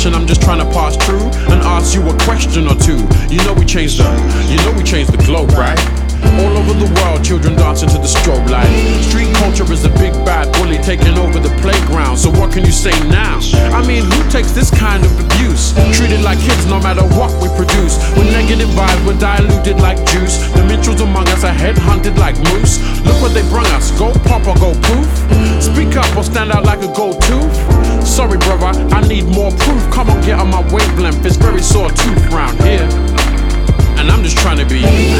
session, I'm just trying to pass through and ask you a question or two. You know we changed the globe, right? All over the world, children dancing to the strobe light. Street culture is a big bad bully taking over the playground. So what can you say now? I mean, who takes this kind of abuse? Treated like kids no matter what we produce. With negative vibes, we're diluted like juice. The minstrels among us are headhunted like moose. Look what they brung us, go pop or go poof. Speak up or stand out like a gold tooth. Sorry brother, I need more proof. Come on, get on my wavelength, it's very sore tooth round here. And I'm just trying to be you.